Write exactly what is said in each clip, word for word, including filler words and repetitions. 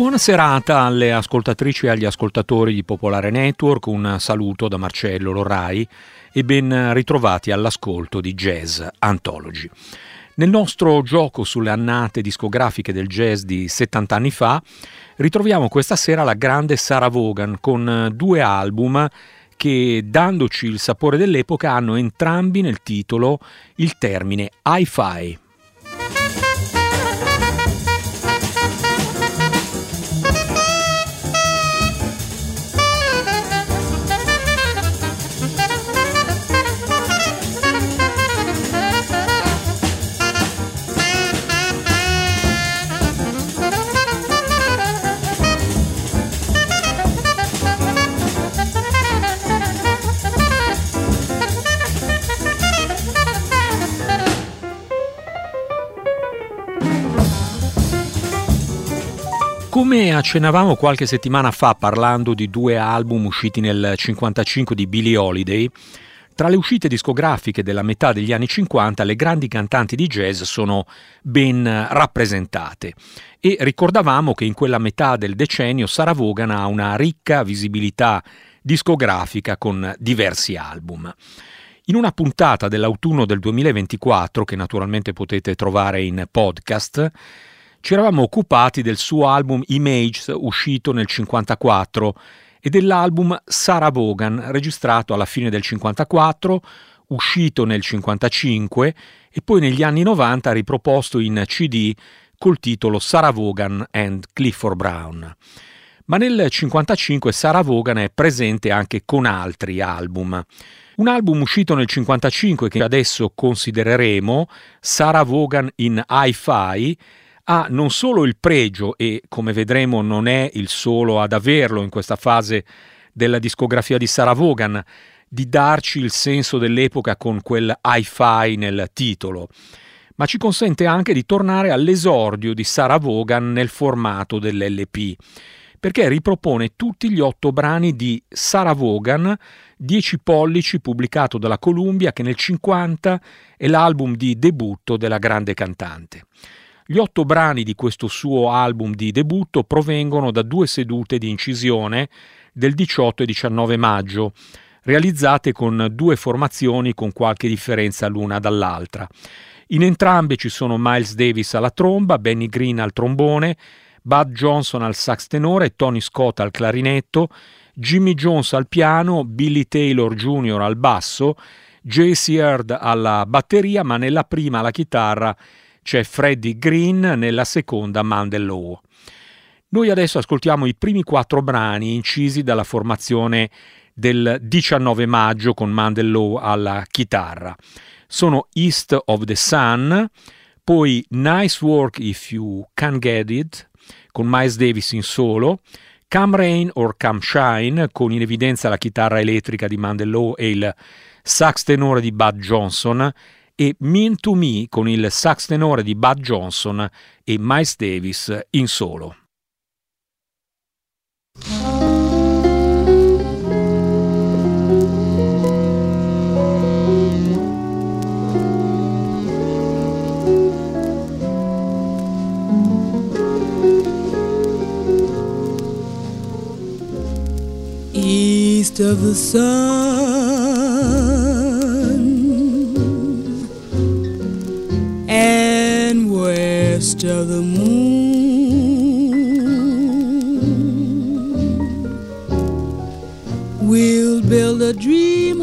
Buona serata alle ascoltatrici e agli ascoltatori di Popolare Network, un saluto da Marcello Lorrai e ben ritrovati all'ascolto di Jazz Anthology. Nel nostro gioco sulle annate discografiche del jazz di settanta anni fa ritroviamo questa sera la grande Sarah Vaughan con due album che, dandoci il sapore dell'epoca, hanno entrambi nel titolo il termine hi-fi. Come accennavamo qualche settimana fa parlando di due album usciti nel cinquantacinque di Billie Holiday, tra le uscite discografiche della metà degli anni cinquanta le grandi cantanti di jazz sono ben rappresentate e ricordavamo che in quella metà del decennio Sarah Vaughan ha una ricca visibilità discografica con diversi album. In una puntata dell'autunno del duemilaventiquattro, che naturalmente potete trovare in podcast, ci eravamo occupati del suo album Images uscito nel cinquantaquattro e dell'album Sarah Vaughan registrato alla fine del cinquantaquattro, uscito nel cinquantacinque e poi negli anni novanta riproposto in C D col titolo Sarah Vaughan and Clifford Brown. Ma nel cinquantacinque Sarah Vaughan è presente anche con altri album. Un album uscito nel cinquantacinque che adesso considereremo, Sarah Vaughan in Hi-Fi, ha non solo il pregio, e come vedremo non è il solo ad averlo in questa fase della discografia di Sarah Vaughan, di darci il senso dell'epoca con quel hi-fi nel titolo, ma ci consente anche di tornare all'esordio di Sarah Vaughan nel formato dell'L P, perché ripropone tutti gli otto brani di Sarah Vaughan, dieci pollici, pubblicato dalla Columbia, che nel cinquanta è l'album di debutto della grande cantante. Gli otto brani di questo suo album di debutto provengono da due sedute di incisione del diciotto e diciannove maggio, realizzate con due formazioni con qualche differenza l'una dall'altra. In entrambe ci sono Miles Davis alla tromba, Benny Green al trombone, Bud Johnson al sax tenore e Tony Scott al clarinetto, Jimmy Jones al piano, Billy Taylor Junior al basso, J C Heard alla batteria, ma nella prima alla chitarra c'è Freddie Green, nella seconda Mandel Lowe. Noi adesso ascoltiamo i primi quattro brani incisi dalla formazione del diciannove maggio con Mandel Lowe alla chitarra. Sono East of the Sun, poi Nice Work If You Can Get It con Miles Davis in solo, Come Rain or Come Shine con in evidenza la chitarra elettrica di Mandel Lowe e il sax tenore di Bud Johnson, e Mean to Me con il sax tenore di Bud Johnson e Miles Davis in solo. East of the sun and west of the moon, we'll build a dream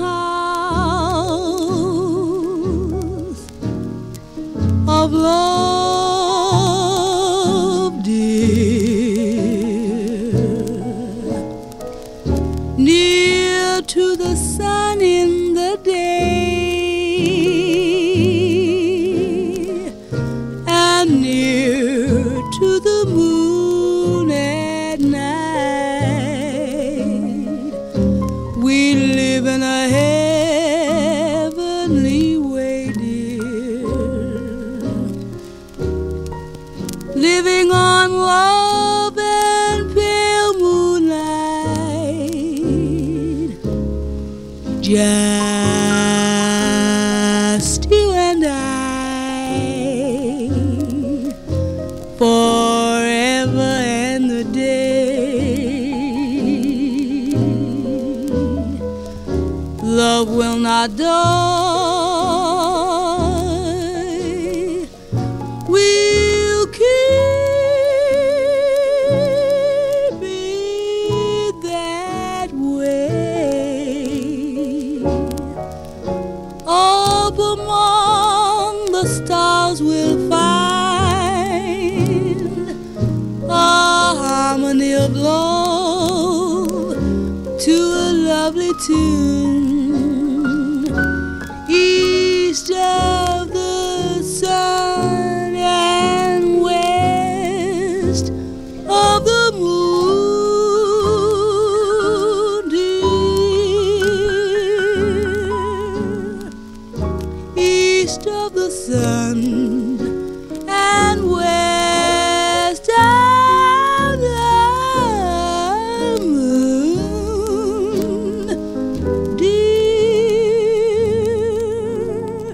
house of love, dear, near to the sun in the day and near to the moon at night. We live in a heavenly way, dear, living on love and pale moonlight. Just you and I, forever and the day. die. We'll keep it that way. Up among the stars we'll find a harmony of love to a lovely tune. East of the sun and west of the moon, dear. East of the sun and west of the moon, dear.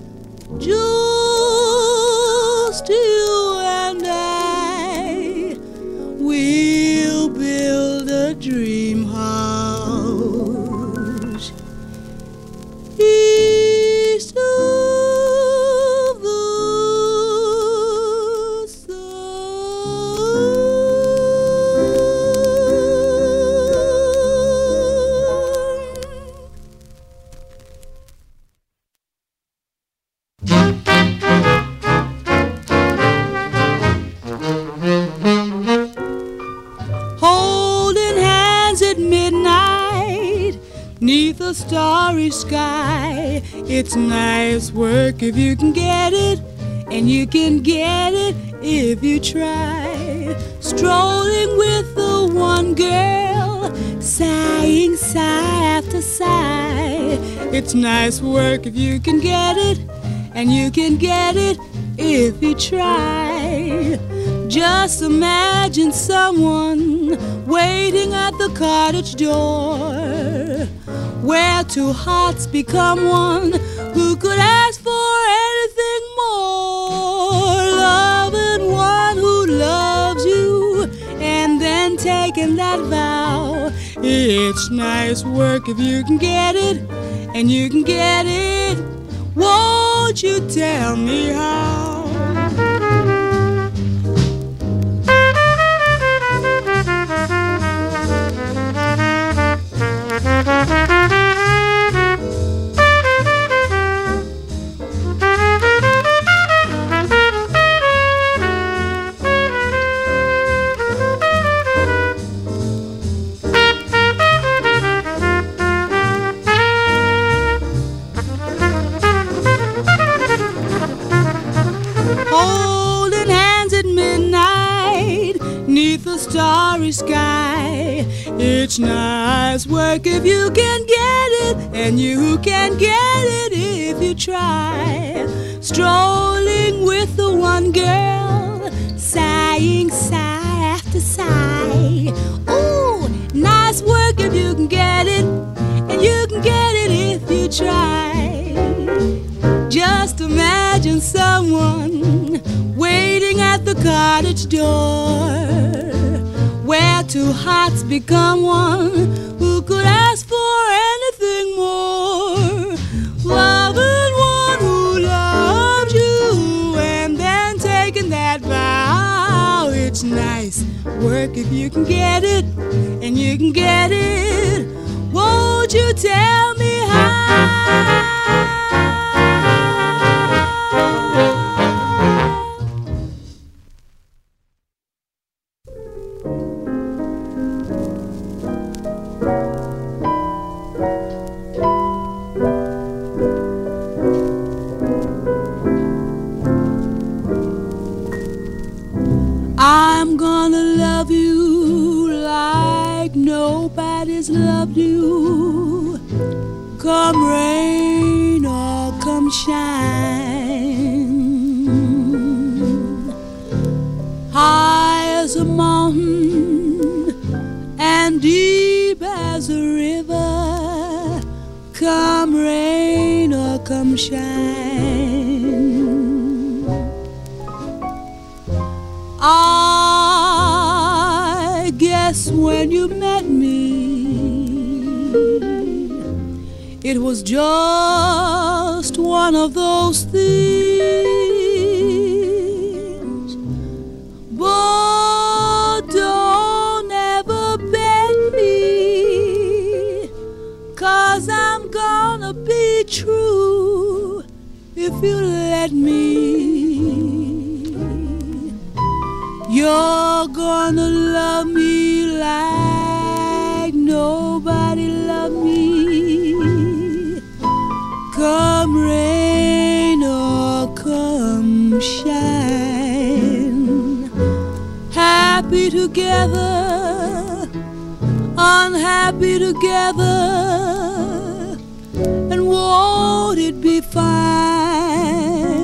Just you and I will build a dream house east of the holding hands at midnight neath a starry sky. It's nice work if you can get it, and you can get it if you try. Strolling with the one girl, sighing sigh after sigh. It's nice work if you can get it, and you can get it if you try. Just imagine someone waiting at the cottage door, where two hearts become one. Who could ask for anything more? Loving one who loves you, and then taking that vow. It's nice work if you can get it, and you can get it. Won't you tell me how? Holding hands at midnight neath the starry sky. It's nice work if you can get it, and you can get it if you try. Strolling with the one girl, sighing sigh after sigh. Ooh, nice work if you can get it, and you can get it if you try. Just imagine someone waiting at the cottage door, where two hearts become one. Who could ask for anything more? Loving one who loves you, and then taking that vow. It's nice work if you can get it, and you can get it. Won't you tell me how? I'm gonna love you like nobody's loved you, come rain or come shine. High as a mountain and deep as a river, come rain or come shine. I guess when you met me, It was just one of those things. But don't ever bet me, 'cause I'm gonna be true if you let me. You're gonna love me like nobody loved me. Come rain or come shine, happy together, unhappy together, and won't it be fine?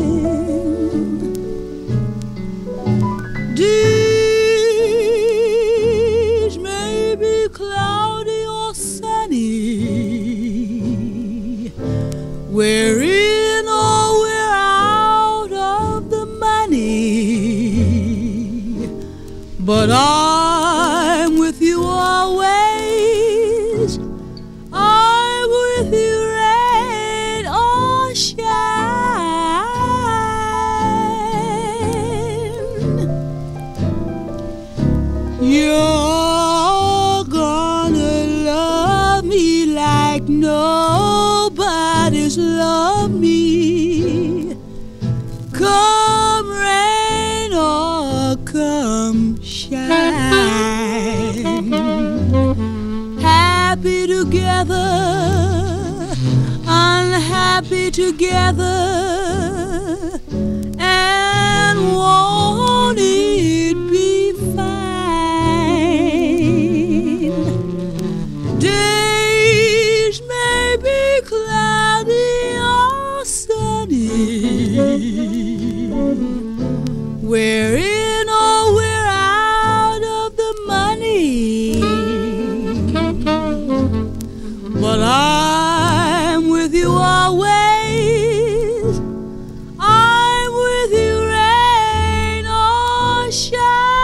Days may be cloudy or sunny, we're in or we're out of the money, but I'm with you always. I'm with you rain or shine. You're gonna love me like nobody's loved me. Come rain or come shine, happy together, unhappy together, and won't it be fine? Days may be cloudy or sunny, we're in or we're out of the money, but I'm with you always. I'm with you rain or shine.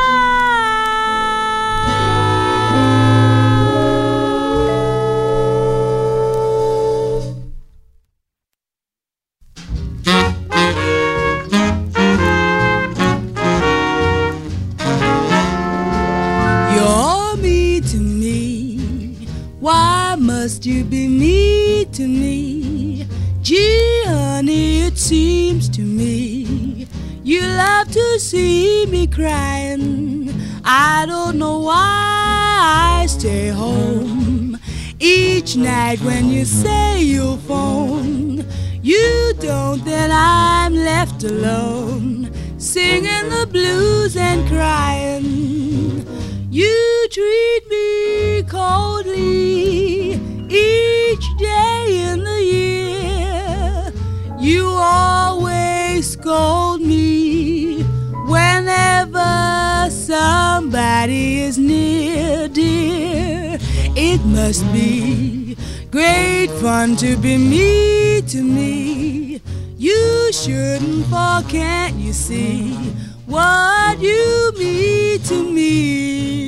You're me to me, why must you be me to me? Gee, honey, it seems to me you love to see me crying. I don't know why I stay home each night when you say you'll phone. You don't, then I'm left alone, singing the blues and crying. You treat me coldly each day in the year. You always scold me whenever somebody is near, dear. It must be great fun to be me to me. You shouldn't fall, can't you see what you mean to me?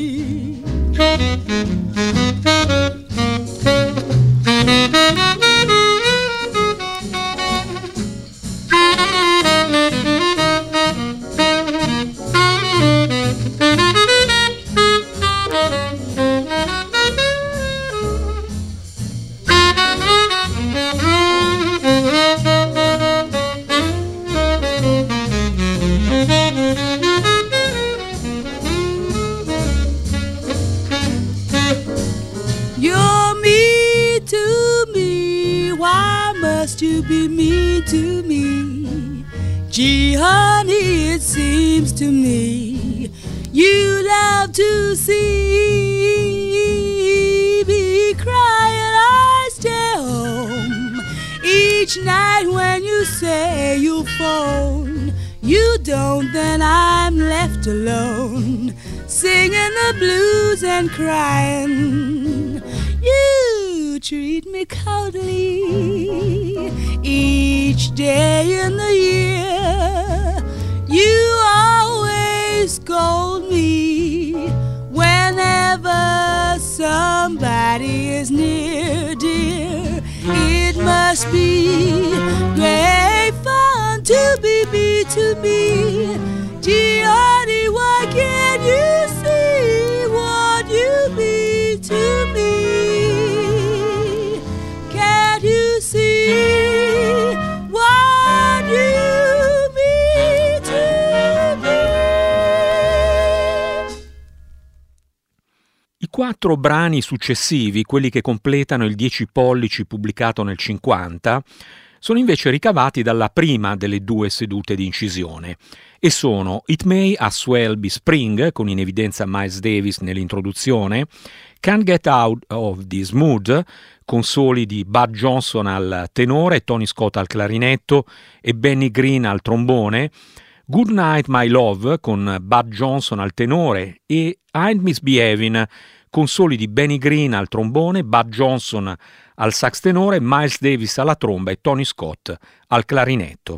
You're me to me, why must you be me to me? Gee, honey, it seems to me you love to see me crying. I stay home each night when you say you'll phone. You don't, then I'm left alone, singing the blues and crying. You treat me coldly each day in the year. You always scold me whenever somebody is near, dear. It must be great fun to be me, to me. Gianni, why can't you see what you mean to me? Can't you see what you mean to me? I quattro brani successivi, quelli che completano il dieci pollici pubblicato nel cinquanta, sono invece ricavati dalla prima delle due sedute di incisione e sono It May As Well Be Spring, con in evidenza Miles Davis nell'introduzione, Can't Get Out of This Mood, con soli di Bud Johnson al tenore, Tony Scott al clarinetto e Benny Green al trombone, Good Night My Love con Bud Johnson al tenore e Ain't Misbehavin' con soli di Benny Green al trombone, Bud Johnson al sax tenore, Miles Davis alla tromba e Tony Scott al clarinetto.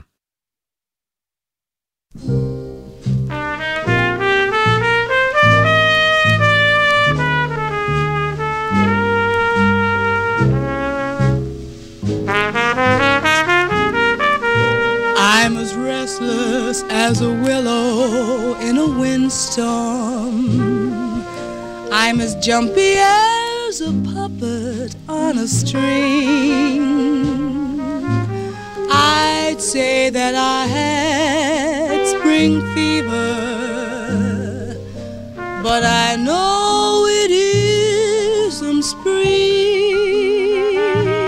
I'm as restless as a willow in a windstorm. I'm as jumpy as a puppet on a string. I'd say that I had spring fever, but I know it isn't spring.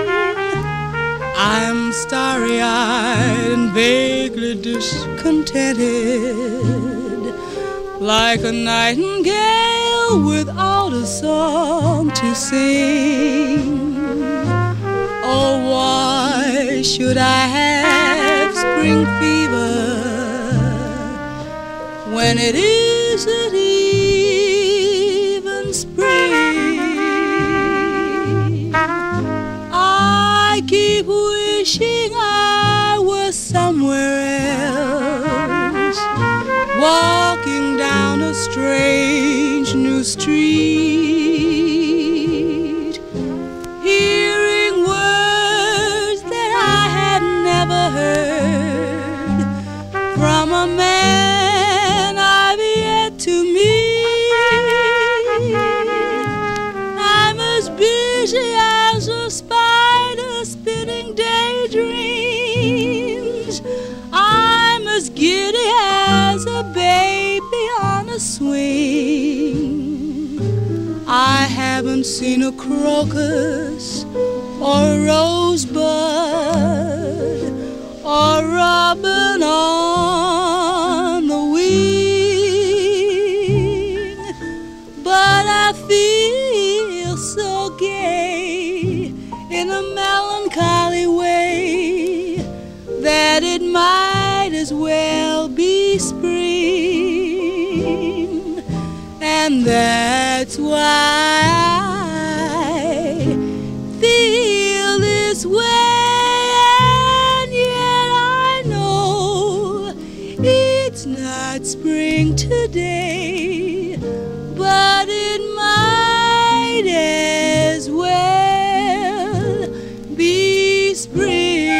I'm starry-eyed and vaguely discontented, like a nightingale without a song to sing. Oh, why should I have spring fever when it isn't even spring? I keep wishing I was somewhere else, walking down a strange new street, hearing words that I had never heard from a man I've yet to meet. I'm as busy as a spider spinning daydreams. I'm as giddy as a baby on a swing. I haven't seen a crocus or a rosebud or robin on the wing, but I feel so gay in a melancholy way that it might as well be spring. And that's why I feel this way, and yet I know it's not spring today, but it might as well be spring.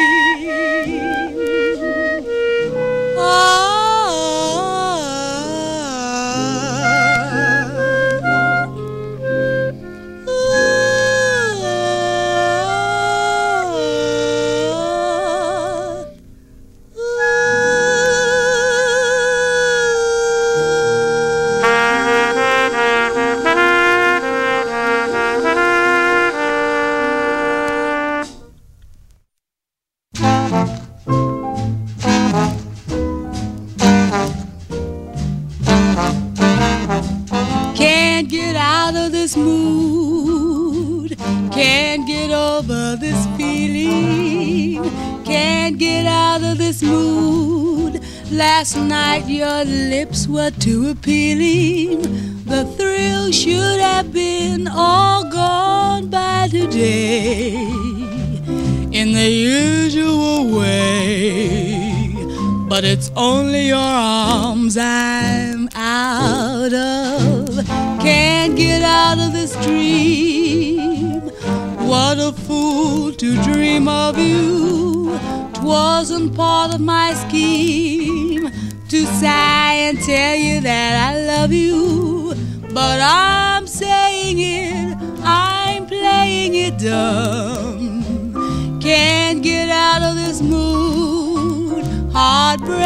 Can't get out of this mood, can't get over this feeling, can't get out of this mood. Last night your lips were too appealing, the thrill should have been all gone by today in the usual way, but it's only your arms I'm out of. Can't get out of this dream What a fool to dream of you. 'Twasn't part of my scheme to sigh and tell you that I love you. But I'm saying it, I'm playing it dumb. Can't get out of this mood, heartbreak.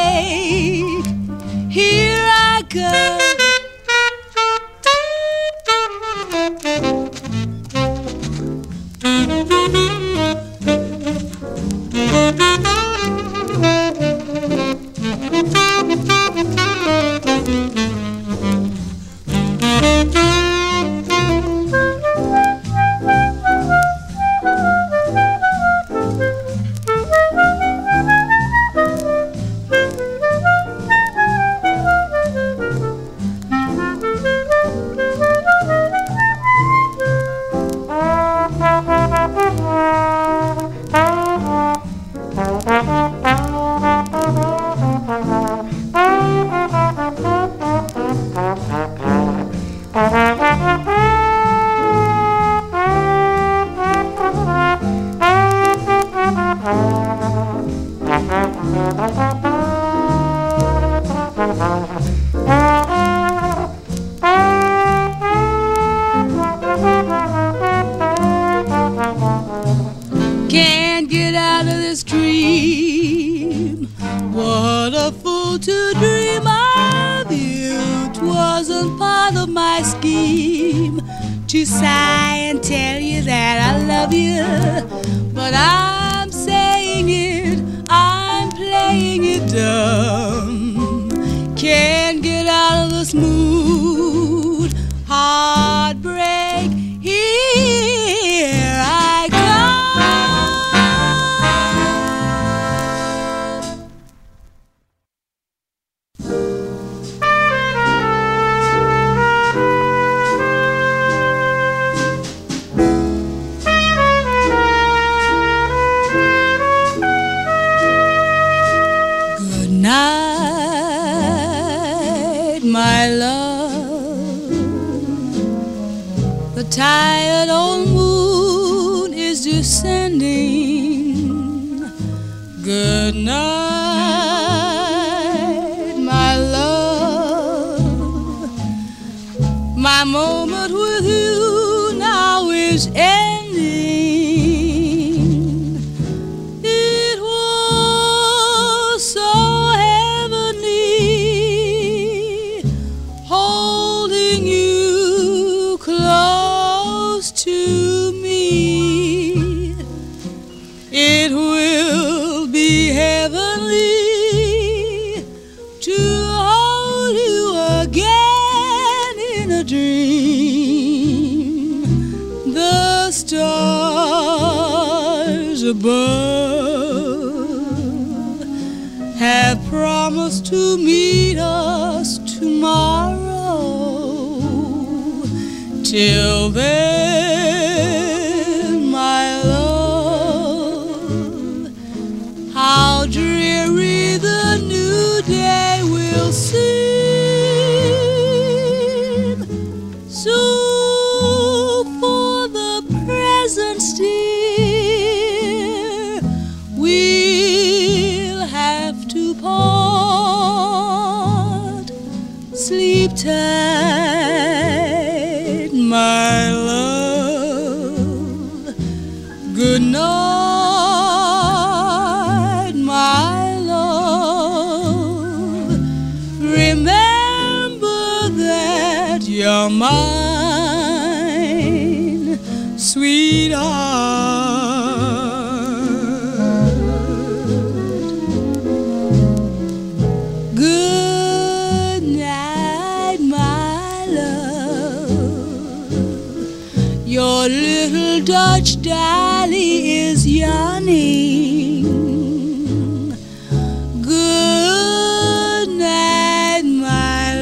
Here I come. Can't get out of this dream. What a fool to dream of you. 'Twasn't part of my scheme to sigh and tell you that I love you. But I'm saying it, I'm playing it dumb. Can't get out of this mood, heartbreak. Here I come. Good night, my love. The tired old moon is descending. Good night, my love. My moment with you now is ending. It was so heavenly, holding you close to me. It will be heavenly to hold you again in a dream. The stars above have promised to meet us tomorrow. Till then, my love, how dreary the new day will seem. So for the present, dear, we'll have to part. Sleep tight, my love. Good night, my love. Remember that you're mine, sweetheart. Good night, my love. Your little Dutch dolly is yawning. Good night, my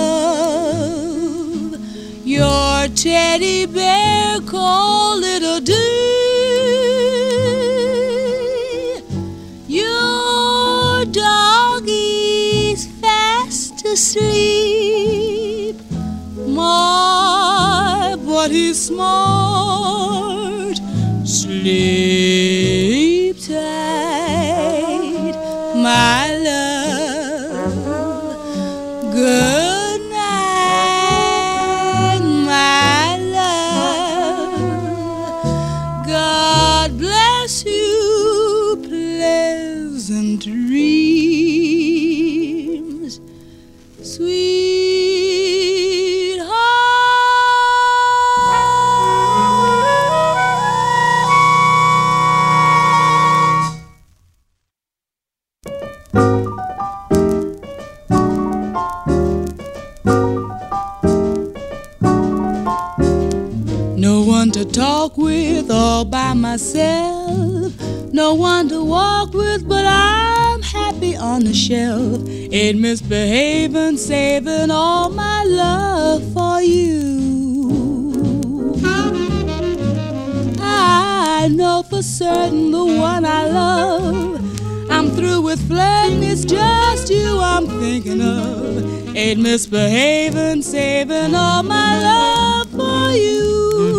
love. Your teddy bear called Little Dee. Your doggy's fast asleep. My, but he's smart. Sleep tight, my love. Good night, my love. God bless you, pleasant dreams, sweetheart. No one to talk with all by myself, no one to walk with, but I'm happy on the shelf. Ain't misbehaving, saving all my love for you. I know for certain the one I love. I'm through with flirting, it's just you I'm thinking of. Ain't misbehaving, saving all my love for you.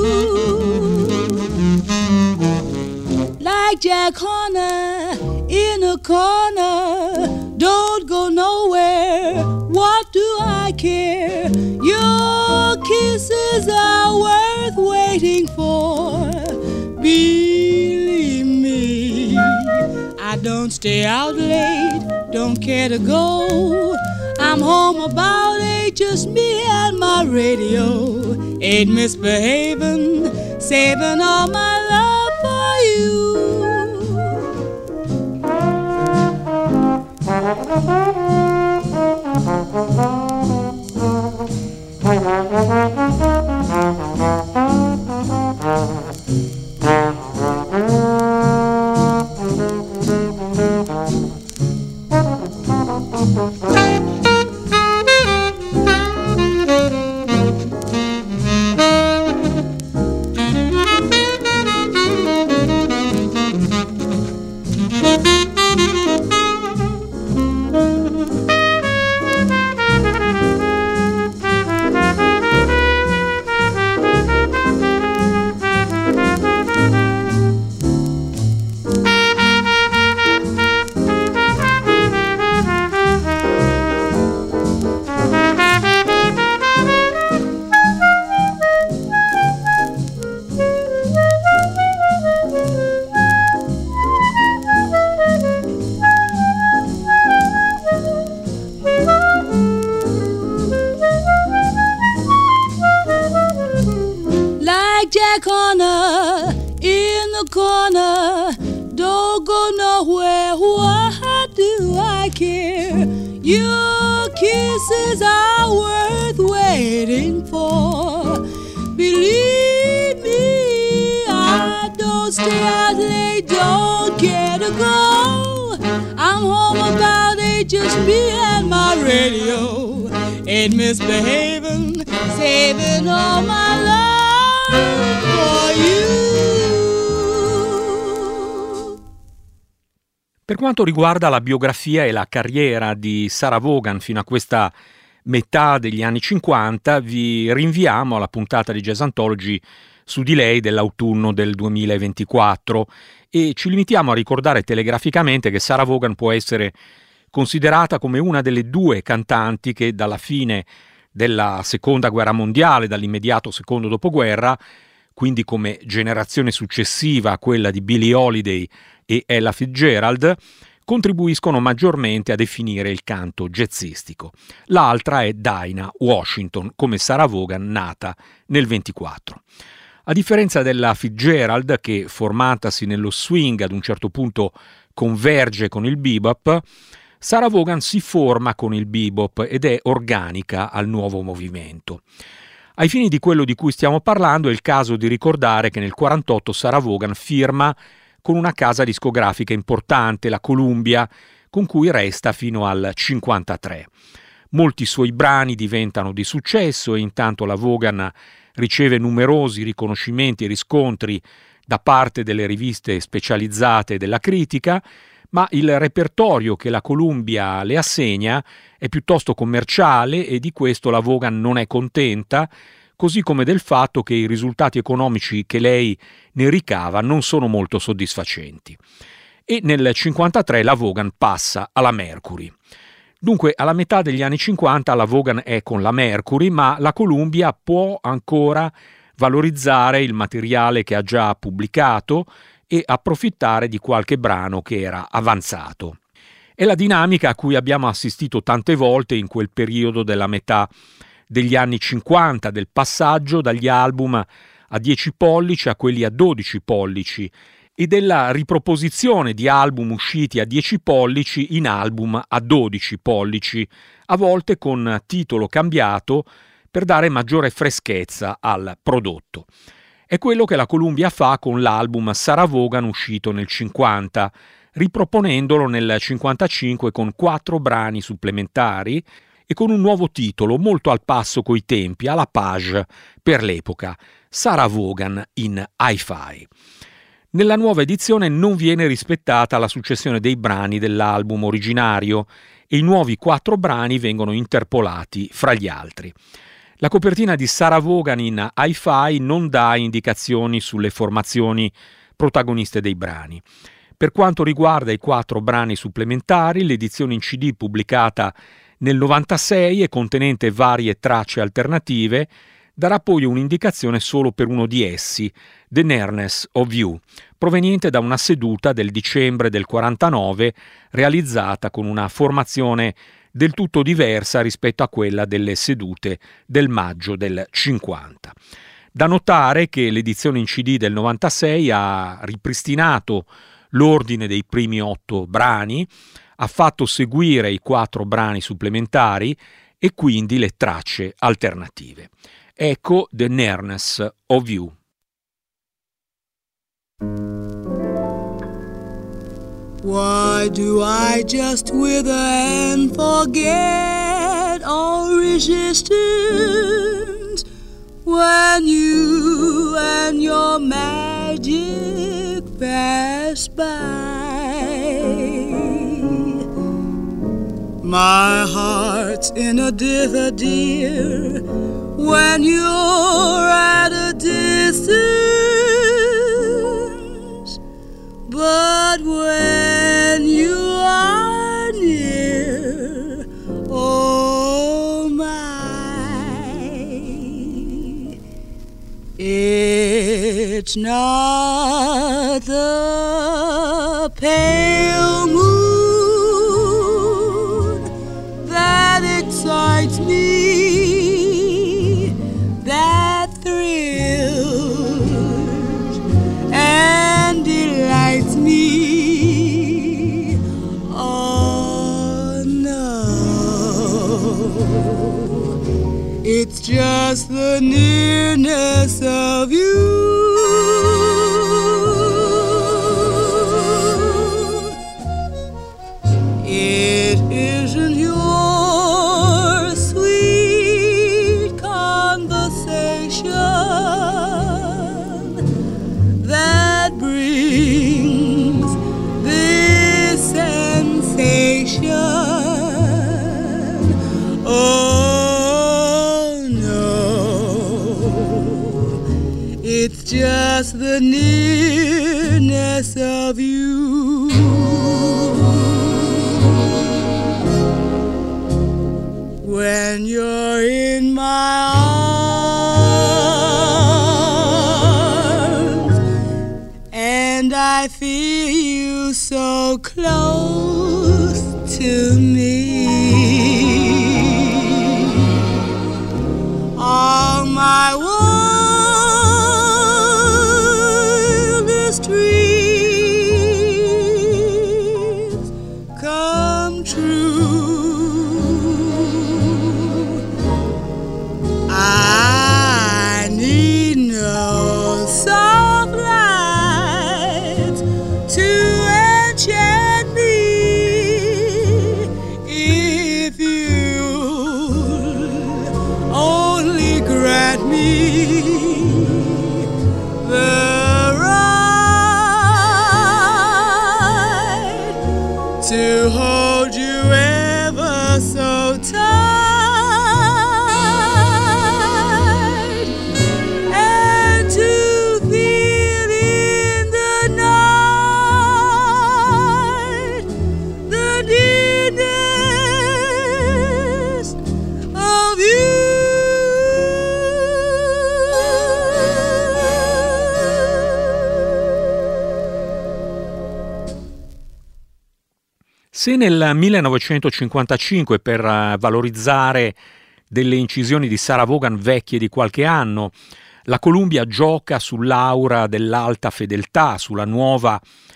Like Jack Horner in a corner, don't go nowhere, what do I care? Your kisses are worth waiting for, believe me. I don't stay out late, don't care to go. I'm home about eight, just me and my radio. Ain't misbehaving, saving all my love for you. Jack Horner in the corner, don't go nowhere, what do I care? Your kisses are worth waiting for, believe me. I don't stay out late, don't care to go. I'm home about eight, just me and my radio. Ain't misbehaving, saving all my love for you. Per quanto riguarda la biografia e la carriera di Sarah Vaughan fino a questa metà degli anni cinquanta, vi rinviamo alla puntata di Jazz Anthology su di lei dell'autunno del duemilaventiquattro e ci limitiamo a ricordare telegraficamente che Sarah Vaughan può essere considerata come una delle due cantanti che dalla fine della seconda guerra mondiale, dall'immediato secondo dopoguerra, quindi come generazione successiva a quella di Billie Holiday e Ella Fitzgerald, contribuiscono maggiormente a definire il canto jazzistico. L'altra è Dinah Washington, come Sarah Vaughan, nata nel ventiquattro. A differenza della Fitzgerald, che formatasi nello swing ad un certo punto converge con il bebop, Sarah Vaughan si forma con il bebop ed è organica al nuovo movimento. Ai fini di quello di cui stiamo parlando è il caso di ricordare che nel quarantotto Sarah Vaughan firma con una casa discografica importante, la Columbia, con cui resta fino al cinquantatré. Molti suoi brani diventano di successo e intanto la Vaughan riceve numerosi riconoscimenti e riscontri da parte delle riviste specializzate della critica, ma il repertorio che la Columbia le assegna è piuttosto commerciale e di questo la Vaughan non è contenta, così come del fatto che i risultati economici che lei ne ricava non sono molto soddisfacenti. E nel cinquantatré la Vaughan passa alla Mercury. Dunque, alla metà degli anni cinquanta la Vaughan è con la Mercury, ma la Columbia può ancora valorizzare il materiale che ha già pubblicato e approfittare di qualche brano che era avanzato. È la dinamica a cui abbiamo assistito tante volte in quel periodo della metà degli anni cinquanta, del passaggio dagli album a dieci pollici a quelli a dodici pollici, e della riproposizione di album usciti a dieci pollici in album a dodici pollici, a volte con titolo cambiato per dare maggiore freschezza al prodotto. È quello che la Columbia fa con l'album Sarah Vaughan uscito nel cinquanta, riproponendolo nel cinquantacinque con quattro brani supplementari e con un nuovo titolo molto al passo coi tempi, alla page per l'epoca, Sarah Vaughan in Hi-Fi. Nella nuova edizione non viene rispettata la successione dei brani dell'album originario e i nuovi quattro brani vengono interpolati fra gli altri. La copertina di Sarah Vaughan in Hi-Fi non dà indicazioni sulle formazioni protagoniste dei brani. Per quanto riguarda i quattro brani supplementari, l'edizione in C D pubblicata nel novantasei e contenente varie tracce alternative darà poi un'indicazione solo per uno di essi, The Nearness of You, proveniente da una seduta del dicembre del quarantanove realizzata con una formazione del tutto diversa rispetto a quella delle sedute del maggio del cinquanta. Da notare che l'edizione in C D del novantasei ha ripristinato l'ordine dei primi otto brani, ha fatto seguire i quattro brani supplementari e quindi le tracce alternative. Ecco The Nearness of You. Why do I just wither and forget all resistance when you and your magic pass by? My heart's in a dither, dear, when you're at a distance, but when you are near, oh my, it's not the pale moon that excites me, that thrills and delights me. Oh no, it's just the nearness of you. It isn't your sweet conversation that brings this sensation. Oh no, it's just the nearness of you. When you're in my arms and I feel you so close to me, all my wildest dreams come true. I need no soft lights to enchant me if you'll only grant me the right to hold you ever so tight. Se nel millenovecentocinquantacinque, per valorizzare delle incisioni di Sarah Vaughan vecchie di qualche anno, la Columbia gioca sull'aura dell'alta fedeltà, sulla nuova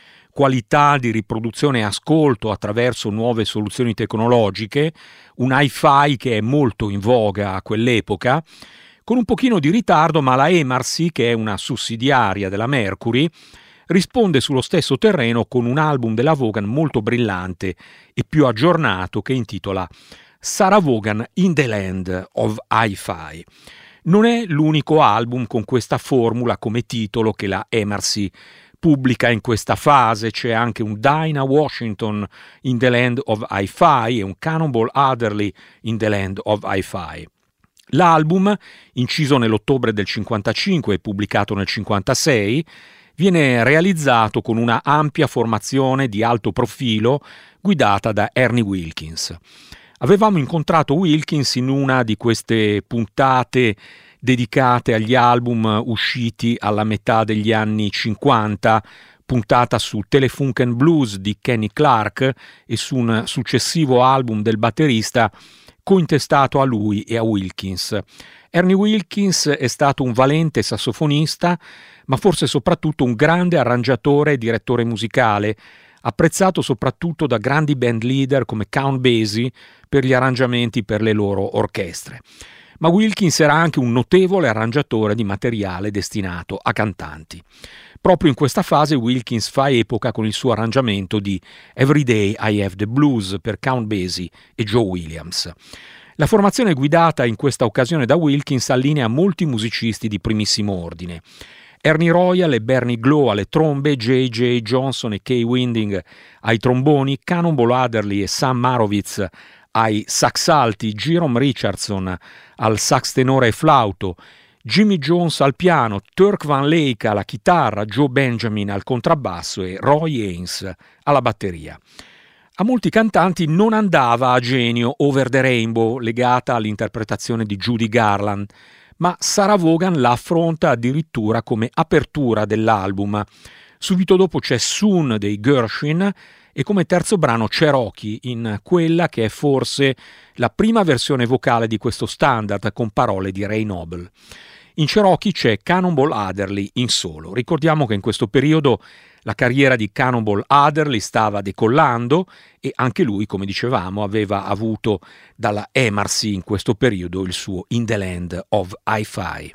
qualità di riproduzione e ascolto attraverso nuove soluzioni tecnologiche, un hi-fi che è molto in voga a quell'epoca, con un pochino di ritardo, ma la Emarcy, che è una sussidiaria della Mercury, risponde sullo stesso terreno con un album della Vaughan molto brillante e più aggiornato che intitola Sarah Vaughan in the Land of Hi-Fi. Non è l'unico album con questa formula come titolo che la Emarcy pubblica in questa fase. C'è anche un Dinah Washington in the Land of Hi-Fi e un Cannonball Adderley in the Land of Hi-Fi. L'album, inciso nell'ottobre del cinquantacinque e pubblicato nel cinquantasei, viene realizzato con una ampia formazione di alto profilo guidata da Ernie Wilkins. Avevamo incontrato Wilkins in una di queste puntate dedicate agli album usciti alla metà degli anni cinquanta, puntata su Telefunk and Blues di Kenny Clarke e su un successivo album del batterista cointestato a lui e a Wilkins. Ernie Wilkins è stato un valente sassofonista, ma forse soprattutto un grande arrangiatore e direttore musicale, apprezzato soprattutto da grandi band leader come Count Basie per gli arrangiamenti per le loro orchestre. Ma Wilkins era anche un notevole arrangiatore di materiale destinato a cantanti. Proprio in questa fase Wilkins fa epoca con il suo arrangiamento di Every Day I Have the Blues per Count Basie e Joe Williams. La formazione guidata in questa occasione da Wilkins allinea molti musicisti di primissimo ordine. Ernie Royal e Bernie Glow alle trombe, J J Johnson e Kay Winding ai tromboni, Cannonball Adderley e Sam Marowitz ai sax alti, Jerome Richardson al sax tenore e flauto, Jimmy Jones al piano, Turk Van Lake alla chitarra, Joe Benjamin al contrabbasso e Roy Haynes alla batteria. A molti cantanti non andava a genio Over the Rainbow, legata all'interpretazione di Judy Garland, ma Sarah Vaughan la affronta addirittura come apertura dell'album. Subito dopo c'è Soon dei Gershwin e come terzo brano Cherokee, in quella che è forse la prima versione vocale di questo standard con parole di Ray Noble. In Cherokee c'è Cannonball Adderley in solo. Ricordiamo che in questo periodo la carriera di Cannonball Adderley stava decollando e anche lui, come dicevamo, aveva avuto dalla Emarcy in questo periodo il suo In the Land of Hi-Fi.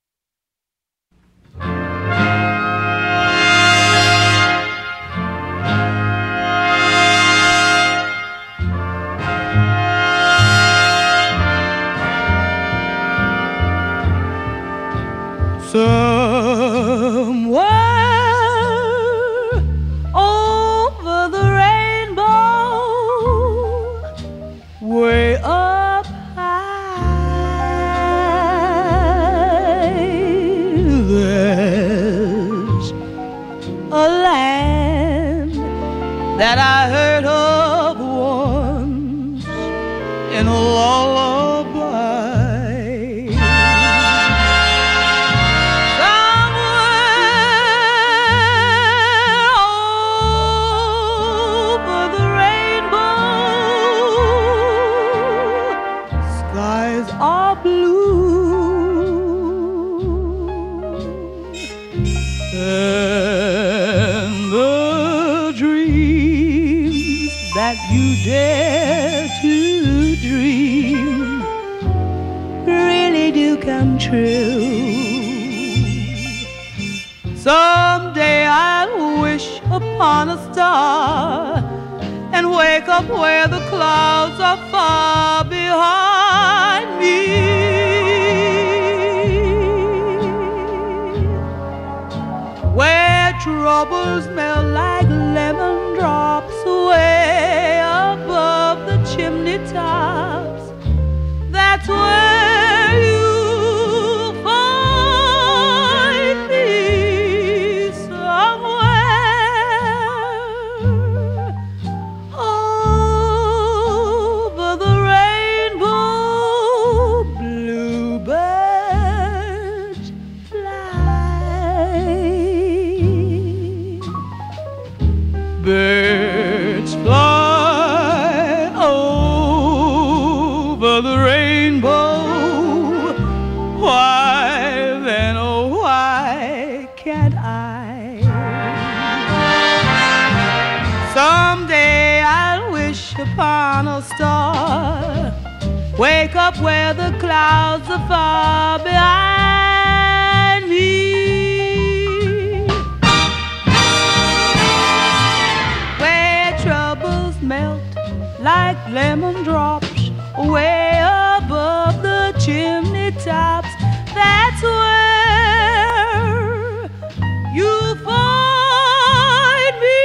Somewhere over the rainbow, way up high, there's a land that I heard of once in a lullaby. You dare to dream really do come true. Someday I'll wish upon a star and wake up where the clouds are far behind me, where troubles melt like lemon drops away above the chimney tops. That's where you'll find me, somewhere over the rainbow. Bluebirds fly, birds fly over the rainbow. Why then, oh why can't I? Someday I'll wish upon a star, wake up where the clouds are far behind me, where troubles melt like lemon drops way above the chimney tops. That's where you'll find me,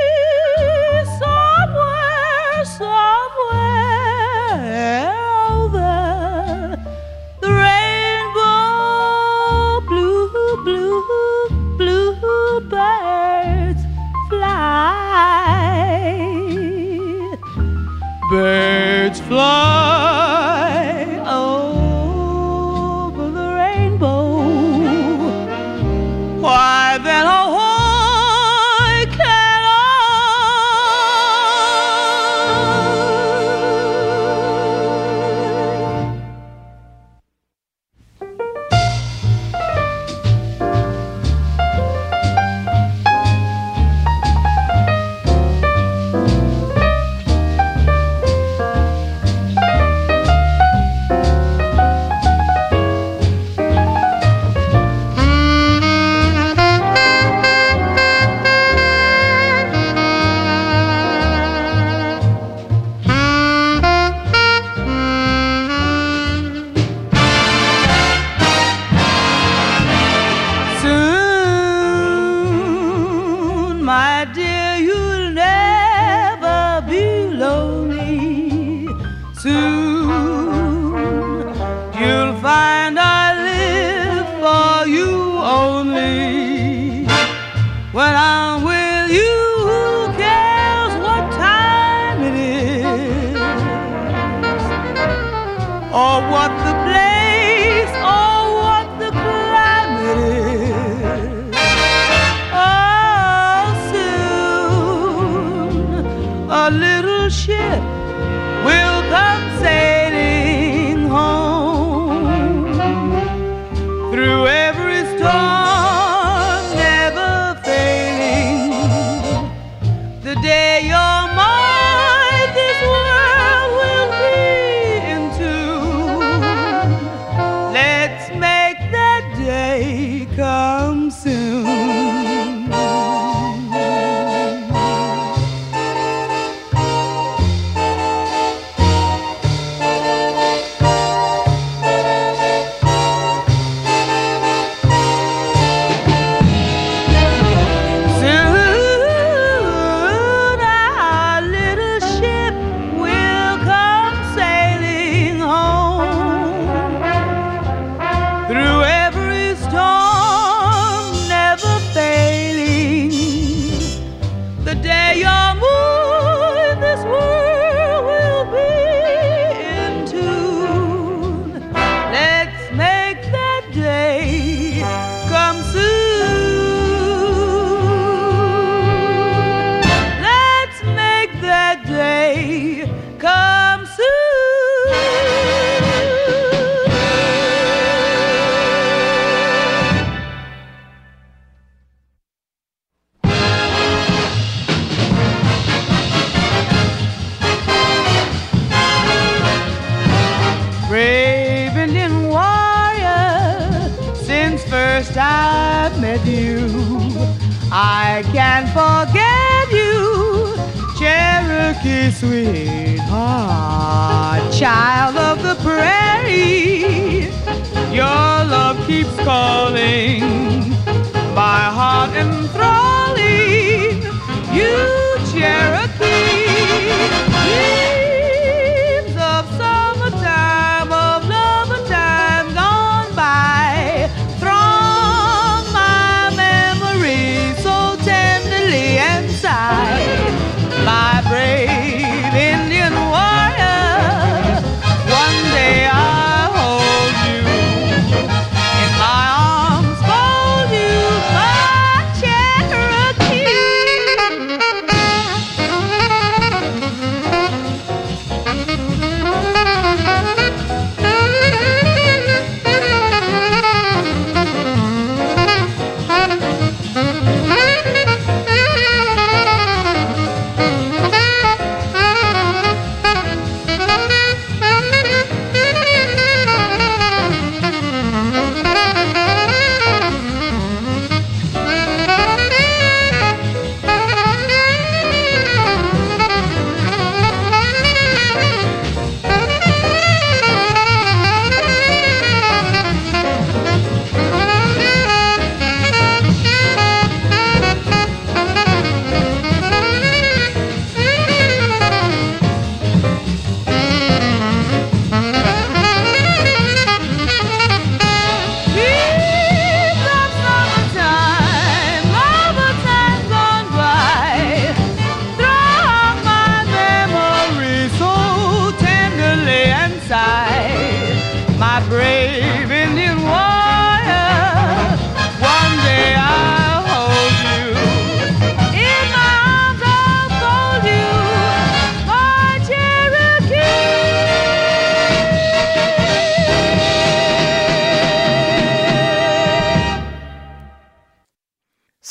somewhere, somewhere over the rainbow. Blue, blue, blue birds fly. Birds fly over the rainbow. Why then, oh, why can't I? My dear, you'll never be lonely. Soon you'll find I live for you only. When I'm with you, who cares what time it is, or what the place, or what the climate is. A little ship will come sailing home through every storm, never failing. The day you're mine, this world will be in tune. Let's make that day come soon. I've met you, I can't forget you, Cherokee sweetheart, child of the prairie. Your love keeps calling, my heart enthralling. You, Cherokee, dreams of summertime, of love and time gone by. My brave Indian warrior, one day I'll hold you in my arms, fold you, my Cherokee.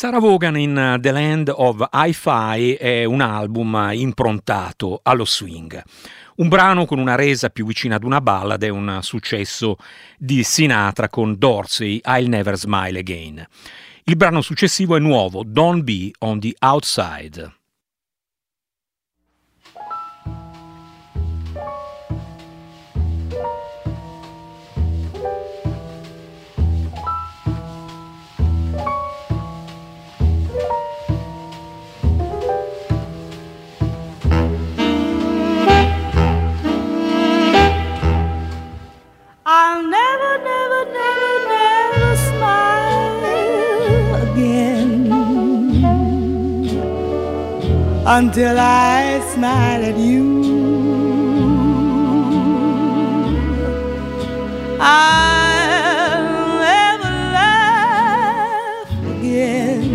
Sarah Vaughan in The Land of Hi-Fi è un album improntato allo swing. Un brano con una resa più vicina ad una ballad è un successo di Sinatra con Dorsey, I'll Never Smile Again. Il brano successivo è nuovo, Don't Be on the Outside. I'll never, never, never, never smile again until I smile at you. I'll never laugh again.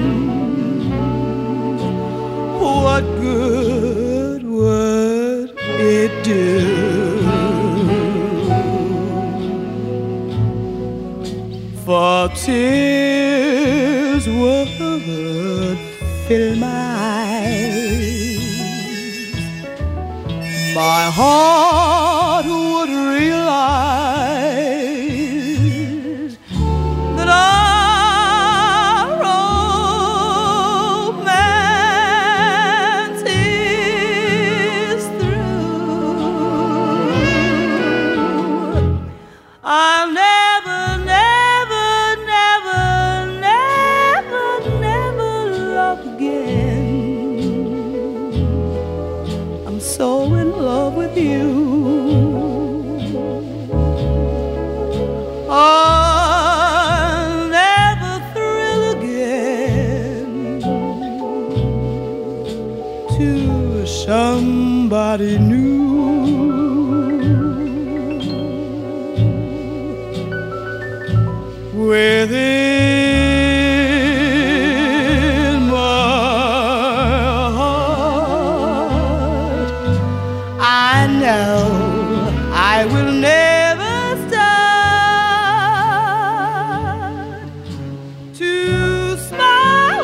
What good would it do? For tears would fill my eyes, my heart would realize that our romance is through. I'll never so in love with you. I'll never thrill again to somebody new. Within my I know I will never start to smile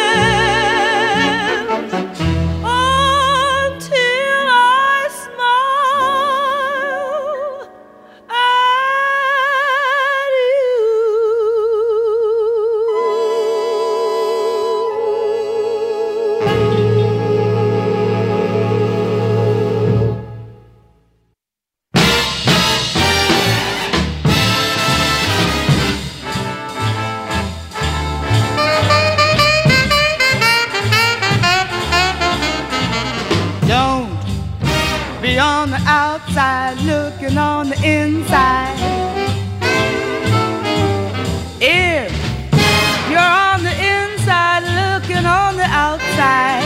again until I smile at you. Be on the outside, looking on the inside. If you're on the inside, looking on the outside,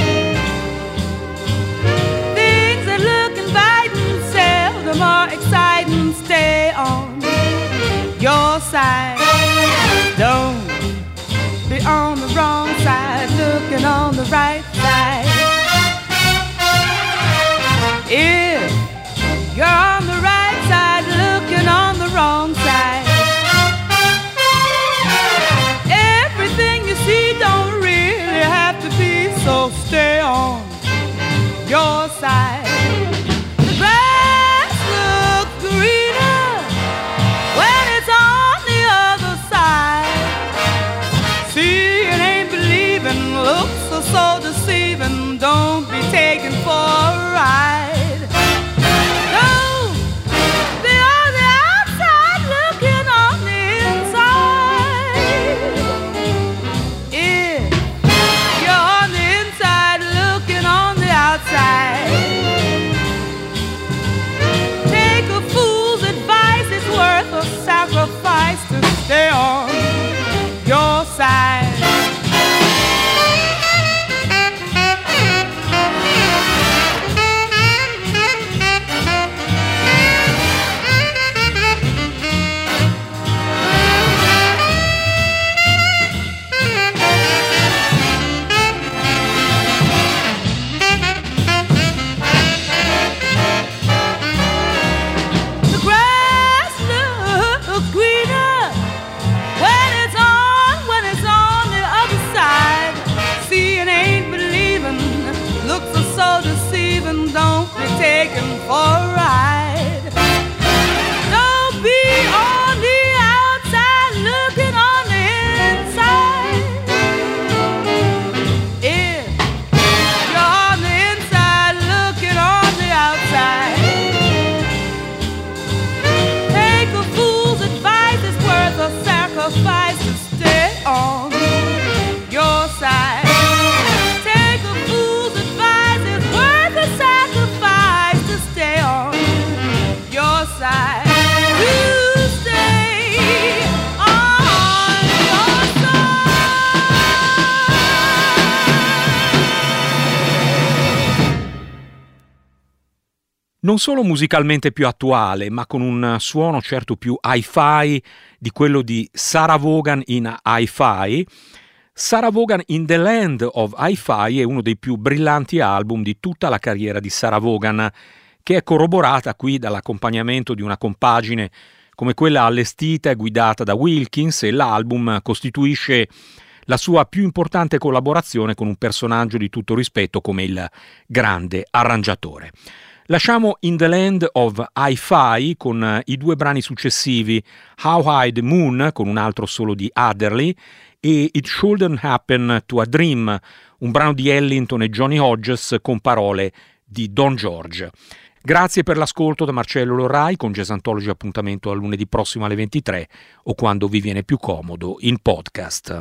things that look inviting seldom are exciting. Stay on your side. Don't be on the wrong side, looking on the right side. If you're on the right side, looking on the wrong side, everything you see don't really have to be so. for a ride. Don't be on the outside looking on the inside. If you're on the inside looking on the outside, take a fool's advice, it's worth a sacrifice to stay on your side. Take a fool's advice, it's worth a sacrifice to stay on your side. To stay on your side. Non solo musicalmente più attuale, ma con un suono certo più hi-fi di quello di Sarah Vaughan in Hi-Fi. Sarah Vaughan in The Land of Hi-Fi è uno dei più brillanti album di tutta la carriera di Sarah Vaughan, che è corroborata qui dall'accompagnamento di una compagine come quella allestita e guidata da Wilkins, e l'album costituisce la sua più importante collaborazione con un personaggio di tutto rispetto come il grande arrangiatore. Lasciamo In the Land of Hi-Fi con i due brani successivi, How High the Moon con un altro solo di Adderley e It Shouldn't Happen to a Dream, un brano di Ellington e Johnny Hodges con parole di Don George. Grazie per l'ascolto da Marcello Lorrai, con Jazz Anthology appuntamento a lunedì prossimo alle ventitré o quando vi viene più comodo in podcast.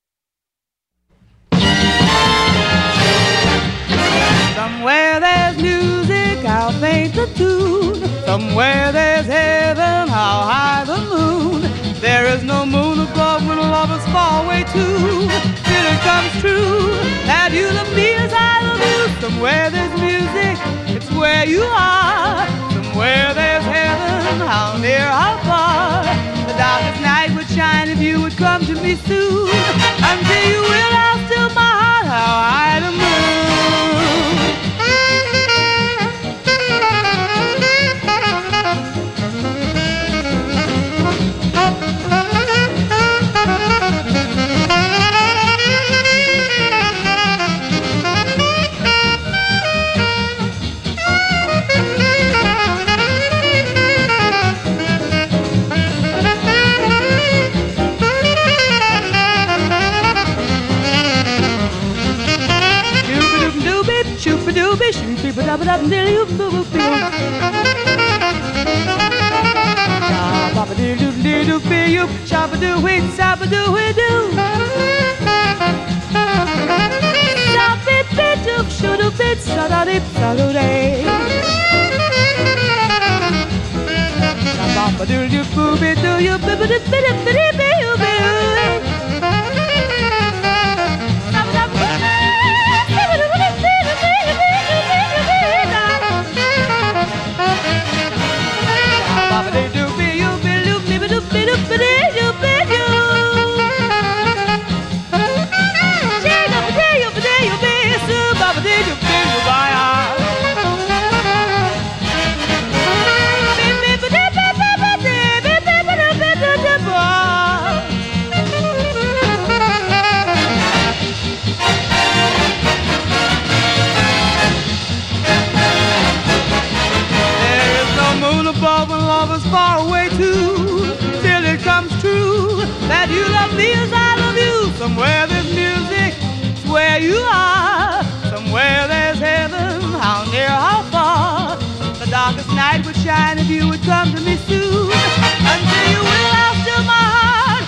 Somewhere there's music, I'll paint the tune. Somewhere there's heaven, how high the moon. There is no moon above when lovers fall away too. Till it comes true that you love me as I love you. Somewhere there's music, it's where you are. Somewhere there's heaven, how near, how far. The darkest night would shine if you would come to me soon. Until you will, I'll still my heart, how high the moon. Somewhere there's music, it's where you are. Somewhere there's heaven, how near, how far. The darkest night would shine if you would come to me soon. Until you will, I'll still my heart.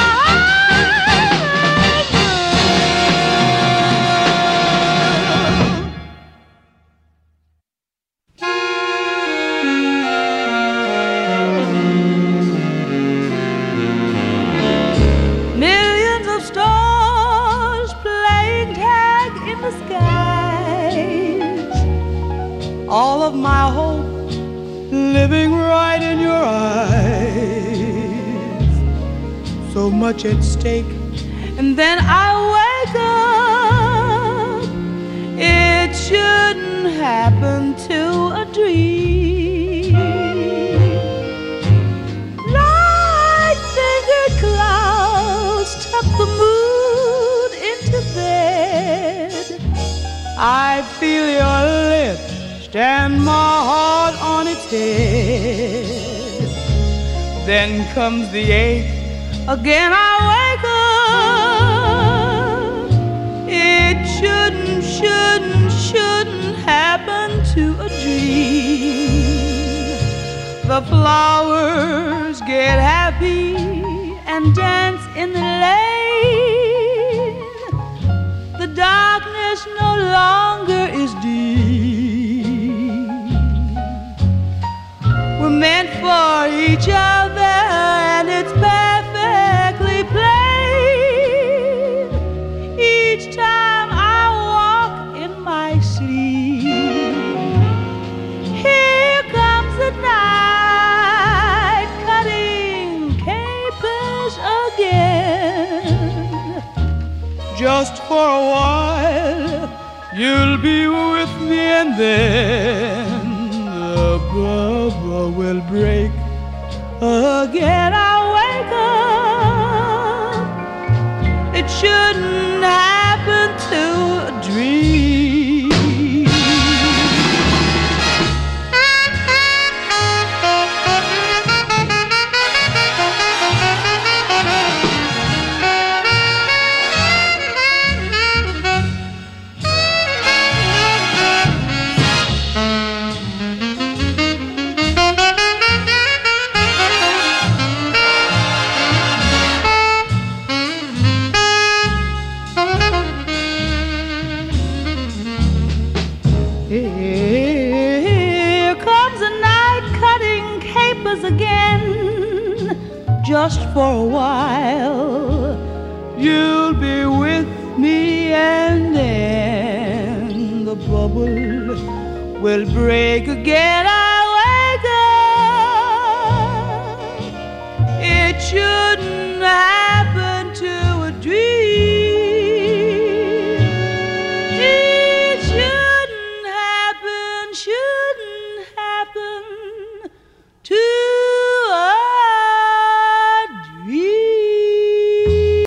All of my hope living right in your eyes. So much at stake, and then I wake up. It shouldn't happen to a dream. Light fingered clouds tuck the mood into bed. I feel your lips stand my heart on its head. Then comes the ache, again I wake up. It shouldn't, shouldn't, shouldn't happen to a dream. The flowers get happy and dance in the lane. The darkness no longer is deep. We're meant for each other and it's perfectly plain. Each time I walk in my sleep, here comes the night cutting capers again. Just for a while you'll be with me, and then the bubble will break again. I wake up. It shouldn't happen to a dream. Here comes the night cutting capers again. Just for a while you'll be with me, and then the bubble will break again.